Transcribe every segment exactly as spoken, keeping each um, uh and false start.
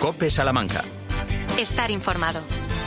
COPE Salamanca. Estar informado.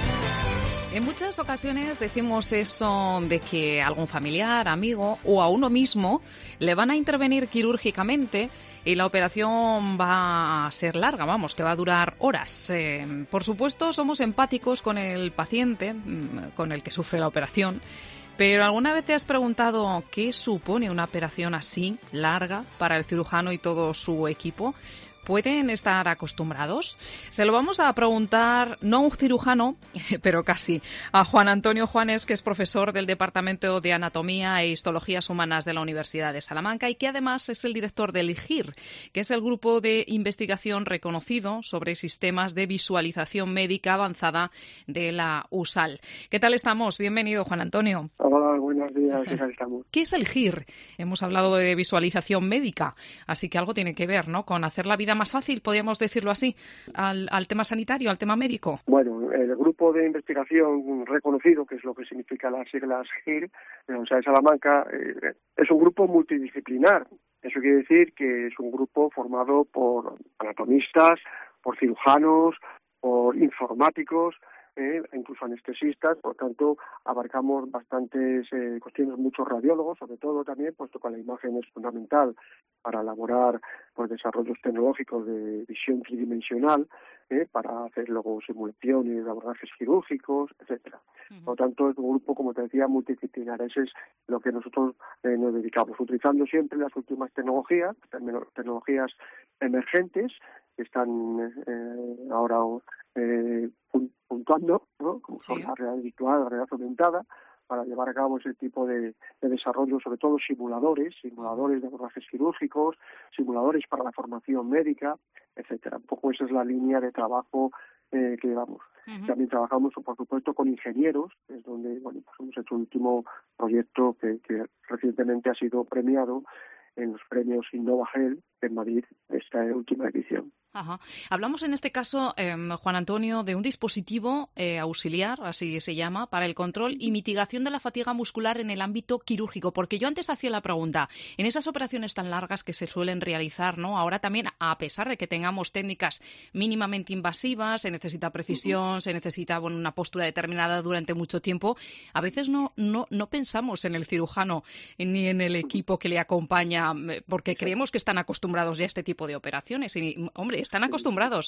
En muchas ocasiones decimos eso de que algún familiar, amigo o a uno mismo le van a intervenir quirúrgicamente y la operación va a ser larga, vamos, que va a durar horas. Eh, por supuesto, somos empáticos con el paciente, con el que sufre la operación, pero ¿alguna vez te has preguntado qué supone una operación así, larga, para el cirujano y todo su equipo? ¿Pueden estar acostumbrados? Se lo vamos a preguntar, no a un cirujano, pero casi, a Juan Antonio Juanes, que es profesor del Departamento de Anatomía e Histologías Humanas de la Universidad de Salamanca y que además es el director del I G I R, que es el grupo de investigación reconocido sobre sistemas de visualización médica avanzada de la U S A L. ¿Qué tal estamos? Bienvenido, Juan Antonio. Hola, buenos días. ¿Qué tal estamos? ¿Qué es el I G I R? Hemos hablado de visualización médica, así que algo tiene que ver, ¿no?, con hacer la vida más fácil, podríamos decirlo así, al, al tema sanitario, al tema médico. Bueno, el grupo de investigación reconocido, que es lo que significa las siglas I G I R, de la Universidad de Salamanca, eh, es un grupo multidisciplinar. Eso quiere decir que es un grupo formado por anatomistas, por cirujanos, por informáticos, eh, incluso anestesistas. Por tanto, abarcamos bastantes eh, cuestiones, muchos radiólogos, sobre todo también, puesto que la imagen es fundamental para elaborar pues, desarrollos tecnológicos de visión tridimensional, eh, para hacer luego simulaciones de abordajes quirúrgicos, etcétera. Uh-huh. Por lo tanto, es un grupo, como te decía, multidisciplinar. Ese es lo que nosotros eh, nos dedicamos, utilizando siempre las últimas tecnologías, tecnologías emergentes, que están eh, ahora eh, puntuando, ¿no?, como son sí. la realidad virtual, la realidad aumentada, para llevar a cabo ese tipo de, de desarrollo, sobre todo simuladores, simuladores de abordajes quirúrgicos, simuladores para la formación médica, etcétera. Un poco esa es la línea de trabajo eh, que llevamos. Uh-huh. También trabajamos, por supuesto, con ingenieros, que es donde bueno, pues hemos hecho un último proyecto que, que recientemente ha sido premiado en los premios InnovaHealth en Madrid, esta última edición. Ajá. Hablamos en este caso, eh, Juan Antonio, de un dispositivo eh, auxiliar, así se llama, para el control y mitigación de la fatiga muscular en el ámbito quirúrgico. Porque yo antes hacía la pregunta, en esas operaciones tan largas que se suelen realizar, ¿no?, ahora también, a pesar de que tengamos técnicas mínimamente invasivas, se necesita precisión, uh-huh. se necesita bueno, una postura determinada durante mucho tiempo, a veces no, no, no pensamos en el cirujano ni en el equipo que le acompaña, porque creemos que están acostumbrados ya a este tipo de operaciones. Y, hombre, están acostumbrados,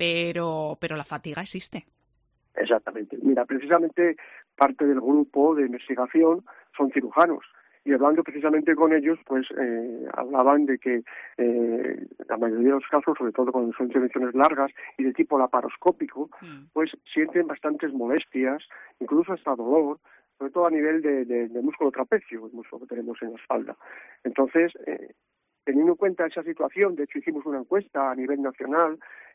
pero pero la fatiga existe. Exactamente. Mira, precisamente parte del grupo de investigación son cirujanos. Y hablando precisamente con ellos, pues eh, hablaban de que eh, la mayoría de los casos, sobre todo cuando son intervenciones largas y de tipo laparoscópico, mm. pues sienten bastantes molestias, incluso hasta dolor, sobre todo a nivel de, de, de músculo trapecio, el músculo que tenemos en la espalda. Entonces, eh, teniendo en cuenta esa situación, de hecho hicimos una encuesta a nivel nacional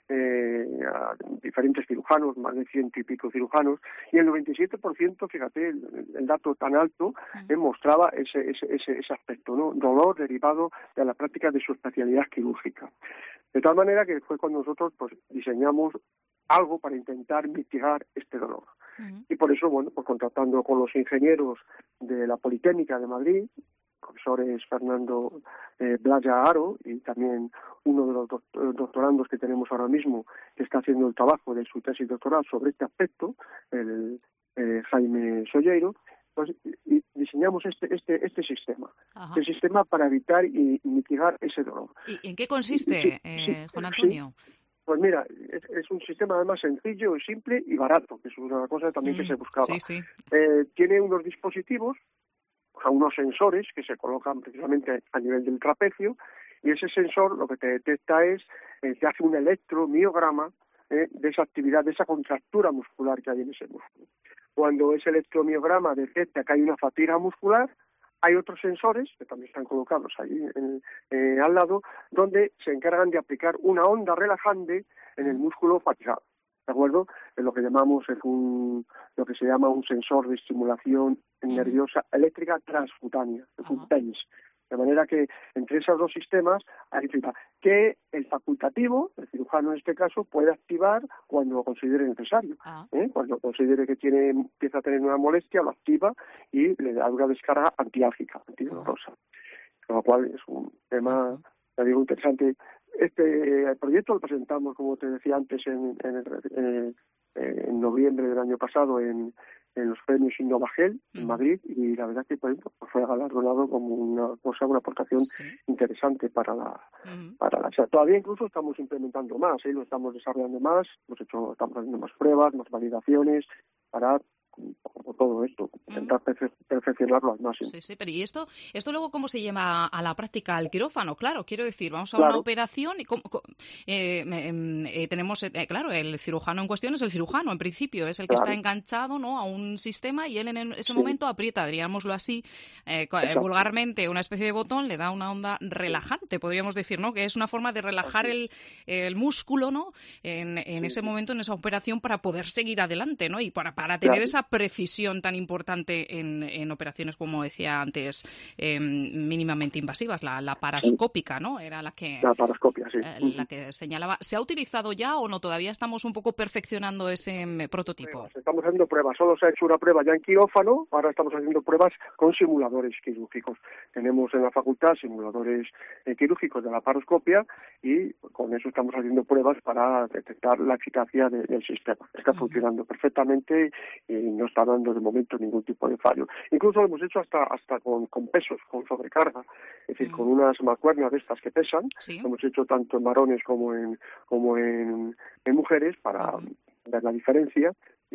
eh, a diferentes cirujanos, más de ciento y pico cirujanos, y el noventa y siete por ciento, fíjate, el, el dato tan alto, eh, mostraba ese, ese, ese, ese aspecto, ¿no? Dolor derivado de la práctica de su especialidad quirúrgica. De tal manera que fue cuando nosotros pues diseñamos algo para intentar mitigar este dolor. Uh-huh. Y por eso, bueno, pues contratando con los ingenieros de la Politécnica de Madrid, profesores Fernando eh, Blaya Aro y también uno de los doctorandos que tenemos ahora mismo que está haciendo el trabajo de su tesis doctoral sobre este aspecto, el eh, Jaime Solleiro, pues y diseñamos este este este sistema, Ajá. este sistema para evitar y, y mitigar ese dolor. ¿Y en qué consiste, sí, eh, sí, Juan Antonio? Sí. Pues mira, es, es un sistema además sencillo, simple y barato, que es una cosa también mm, que se buscaba. Sí, sí. Eh, tiene unos dispositivos, a unos sensores que se colocan precisamente a nivel del trapecio, y ese sensor lo que te detecta es, eh, te hace un electromiograma eh, de esa actividad, de esa contractura muscular que hay en ese músculo. Cuando ese electromiograma detecta que hay una fatiga muscular, hay otros sensores, que también están colocados ahí en, eh, al lado, donde se encargan de aplicar una onda relajante en el músculo fatigado. ¿De acuerdo? Es lo que llamamos es un, lo que se llama un sensor de estimulación nerviosa eléctrica transcutánea, es un T E N S. De manera que entre esos dos sistemas hay que el facultativo, el cirujano en este caso, puede activar cuando lo considere necesario. Ah. ¿eh? Cuando considere que tiene empieza a tener una molestia, lo activa y le da una descarga antiálgica, antidolorosa. Con lo cual es un tema, ya digo, interesante. Este proyecto lo presentamos, como te decía antes, en, en, en, en noviembre del año pasado en, en los premios Innovagel en Madrid, y la verdad que pues, fue galardonado como una cosa, una aportación sí. interesante para la, uh-huh. para la. O sea, todavía incluso estamos implementando más, ¿eh? Lo estamos desarrollando más, hemos hecho, estamos haciendo más pruebas, más validaciones para como todo esto, intentar perfe- perfeccionarlo al máximo. Sí, sí, pero ¿y esto esto luego cómo se lleva a la práctica al quirófano? Claro, quiero decir, vamos a claro. una operación y cómo, cómo, eh, eh, tenemos, eh, claro, el cirujano en cuestión es el cirujano, en principio, es el que claro. está enganchado, ¿no?, a un sistema y él en ese sí. momento aprieta, diríamoslo así, eh, vulgarmente, una especie de botón, le da una onda relajante, podríamos decir, ¿no?, que es una forma de relajar el, el músculo, ¿no?, en, en sí. ese momento, en esa operación, para poder seguir adelante, ¿no?, y para, para tener claro. esa precisión tan importante en, en operaciones, como decía antes, eh, mínimamente invasivas, la, la paroscópica, ¿no? Era la que la paroscopia, sí. Eh, la que señalaba. ¿Se ha utilizado ya o no? Todavía estamos un poco perfeccionando ese um, prototipo. Pruebas. Estamos haciendo pruebas. Solo se ha hecho una prueba ya en quirófano. Ahora estamos haciendo pruebas con simuladores quirúrgicos. Tenemos en la facultad simuladores eh, quirúrgicos de la paroscopia y con eso estamos haciendo pruebas para detectar la eficacia de, del sistema. Está uh-huh. funcionando perfectamente y no está dando de momento ningún tipo de fallo. Incluso lo hemos hecho hasta hasta con, con pesos, con sobrecarga, es decir, mm. con unas mancuernas de estas que pesan. ¿Sí? Lo hemos hecho tanto en varones como en como en, en mujeres para mm. ver la diferencia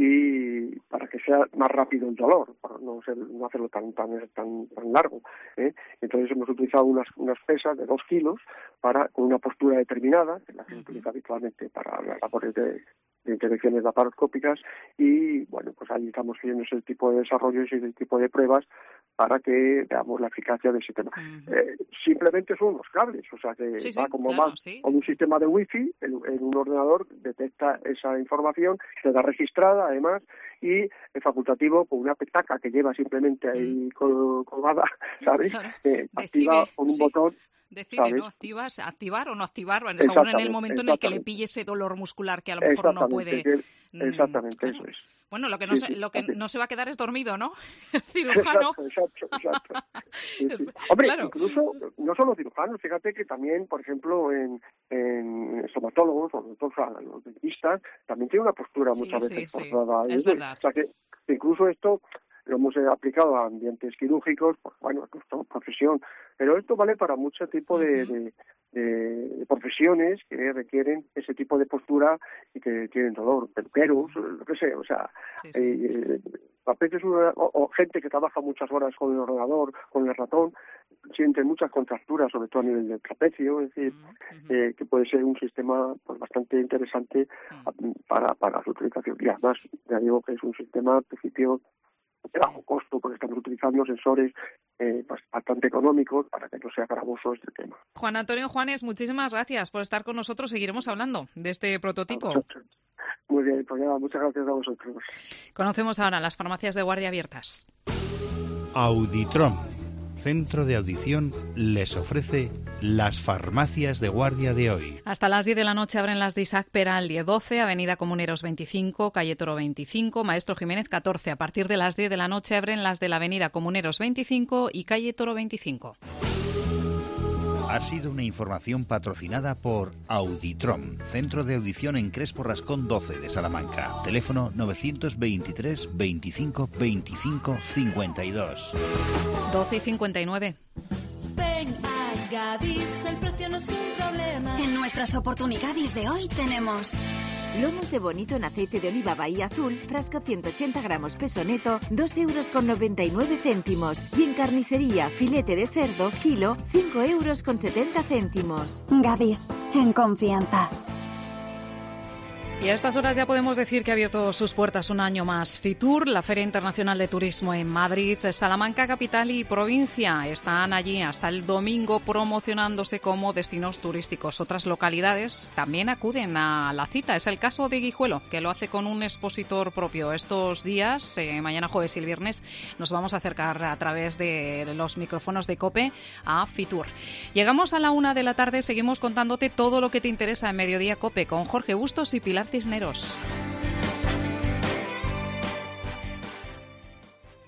y para que sea más rápido el dolor, para no, ser, no hacerlo tan tan tan tan largo, ¿eh? Entonces hemos utilizado unas unas pesas de dos kilos para con una postura determinada, que es la que se utiliza habitualmente para las labores de de intervenciones laparoscópicas, y bueno, pues ahí estamos haciendo ese tipo de desarrollos y ese tipo de pruebas para que veamos la eficacia del sistema. Uh-huh. Eh, simplemente son unos cables, o sea que sí, va sí, como claro, más sí. con un sistema de wifi en, en un ordenador, detecta esa información, queda registrada además, y el facultativo con una petaca que lleva simplemente ahí uh-huh. colgada, ¿sabes? Claro. Eh, activa con un sí. botón. Decide, ¿sabes? ¿no? Activas, activar o no activar, según en el momento en el que le pille ese dolor muscular que a lo mejor no puede. Exactamente, claro. eso es. Bueno, lo que no sí, se, sí, lo que así. no se va a quedar es dormido, ¿no? El cirujano. Exacto, exacto, exacto. Sí, sí. Hombre, claro. incluso, no solo cirujanos, fíjate que también, por ejemplo, en, en estomatólogos, o los, los dentistas, también tiene una postura sí, muchas sí, veces sí. forzada. Es verdad. O sea, que incluso esto lo hemos aplicado a ambientes quirúrgicos, pues bueno, es nuestra profesión, pero esto vale para mucho tipo de, uh-huh. de, de, de profesiones que requieren ese tipo de postura y que tienen dolor, peluqueros, lo que sea, o sea, sí, sí. Eh, a veces una, o, o gente que trabaja muchas horas con el ordenador, con el ratón, sienten muchas contracturas, sobre todo a nivel del trapecio, es decir, uh-huh. eh, que puede ser un sistema pues bastante interesante uh-huh. para, para su utilización. Y además, ya digo que es un sistema, al principio, de bajo costo, porque estamos utilizando sensores eh, bastante económicos para que no sea gravoso este tema. Juan Antonio Juanes, muchísimas gracias por estar con nosotros. Seguiremos hablando de este prototipo. Muy bien, pues nada, muchas gracias a vosotros. Conocemos ahora las farmacias de guardia abiertas. Auditrom, centro de audición, les ofrece las farmacias de guardia de hoy. Hasta las diez de la noche abren las de Isaac Peral, diez doce, Avenida Comuneros veinticinco, Calle Toro veinticinco, Maestro Jiménez catorce. A partir de las diez de la noche abren las de la Avenida Comuneros veinticinco y Calle Toro veinticinco. Ha sido una información patrocinada por Auditrom, centro de audición en Crespo Rascón doce de Salamanca. Teléfono novecientos veintitrés veinticinco veinticinco cincuenta y dos. doce y cincuenta y nueve. Ven a Gadis, el precio no es un problema. En nuestras oportunidades de hoy tenemos lomos de bonito en aceite de oliva Bahía Azul, frasco ciento ochenta gramos peso neto, dos euros con noventa y nueve céntimos. Y en carnicería, filete de cerdo, kilo, cinco euros con setenta céntimos. Gadis, en confianza. Y a estas horas ya podemos decir que ha abierto sus puertas un año más Fitur, la Feria Internacional de Turismo en Madrid, Salamanca, capital y provincia. Están allí hasta el domingo promocionándose como destinos turísticos. Otras localidades también acuden a la cita. Es el caso de Guijuelo, que lo hace con un expositor propio. Estos días, eh, mañana jueves y el viernes, nos vamos a acercar a través de los micrófonos de COPE a Fitur. Llegamos a la una de la tarde, seguimos contándote todo lo que te interesa en Mediodía COPE con Jorge Bustos y Pilar Cisneros.